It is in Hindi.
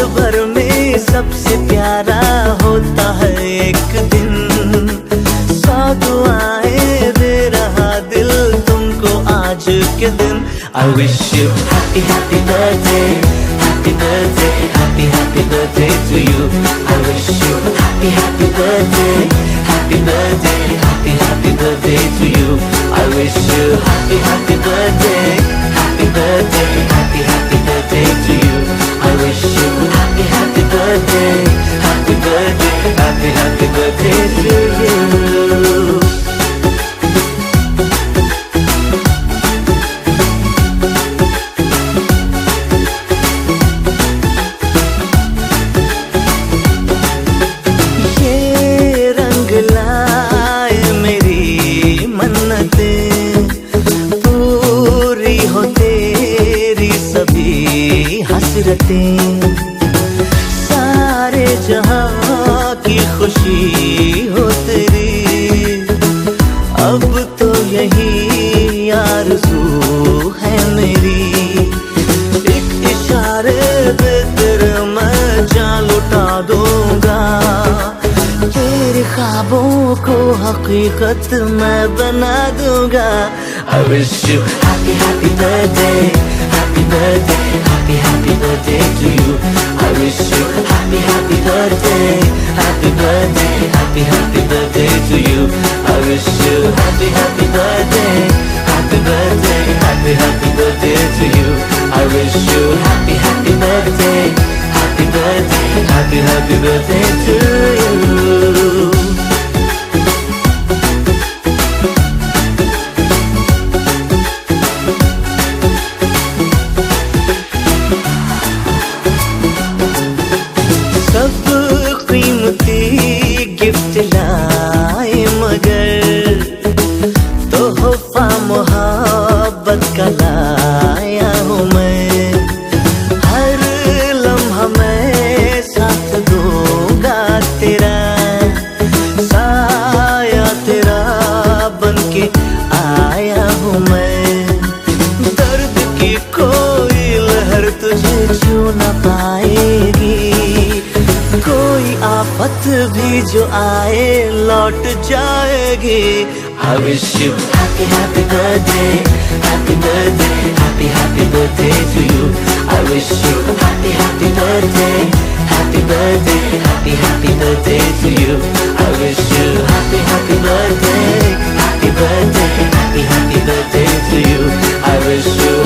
भर में सबसे प्यारा होता है एक दिन। 100 दुआएं दे रहा दिल तुमको आज के दिन। I wish you happy happy birthday, happy birthday, happy happy birthday to you. I wish you happy happy birthday, happy birthday, happy happy birthday to you. I wish you happy happy birthday, happy birthday, happy happy birthday to you. I wish you happy happy birthday, happy birthday, happy happy birthday to you. पूरी हो तेरी सभी हसरतें, सारे जहां की खुशी हो तेरी। अब तो यही आरज़ू है मेरी, एक इशारे पे तेरे मैं जान लुटा दूंगा। तेरे ख्वाबों को हकीकत मैं बना दूंगा। I wish you happy happy birthday, happy birthday, happy happy birthday to you. I wish you happy happy birthday, happy birthday, happy happy birthday to you. I wish you happy happy birthday, happy birthday, happy happy birthday to you. I wish you happy happy birthday, happy birthday, happy happy birthday to you. सब कीमती गिफ्ट लाए मगर तोहफा मोहब्बत का लाया हूँ मैं। हर लम्हा मैं साथ दूंगा तेरा, साया तेरा बनके आया हूँ मैं। दर्द की कोई लहर तुझे छू न पाएगी, कोई आफत भी जो आए लौट जाएगी। I wish you happy happy birthday, happy birthday, happy happy birthday to you. I wish you happy happy birthday, happy birthday, happy happy birthday to you. I wish you happy happy birthday, happy birthday, happy happy birthday to you. I wish you